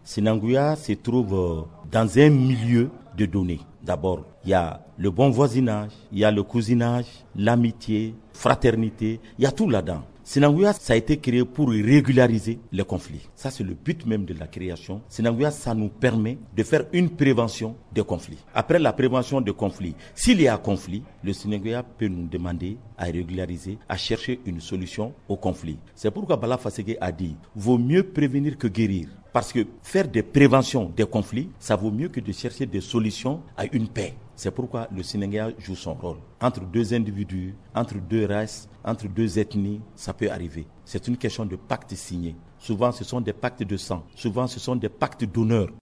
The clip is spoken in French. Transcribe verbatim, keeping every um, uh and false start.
Sinanguya se trouve euh, dans un milieu de données. D'abord, il y a le bon voisinage, il y a le cousinage, l'amitié, fraternité, il y a tout là-dedans. Sinanguya, ça a été créé pour régulariser les conflits. Ça, c'est le but même de la création. Sinanguya, ça nous permet de faire une prévention des conflits. Après la prévention des conflits, s'il y a conflit, le Sinanguya peut nous demander à régulariser, à chercher une solution au conflit. C'est pourquoi Bala Faseke a dit, vaut mieux prévenir que guérir. Parce que faire des préventions des conflits, ça vaut mieux que de chercher des solutions à une paix. C'est pourquoi le Sinanguya joue son rôle. Entre deux individus, entre deux races, entre deux ethnies, ça peut arriver. C'est une question de pacte signé. Souvent, ce sont des pactes de sang. Souvent, ce sont des pactes d'honneur.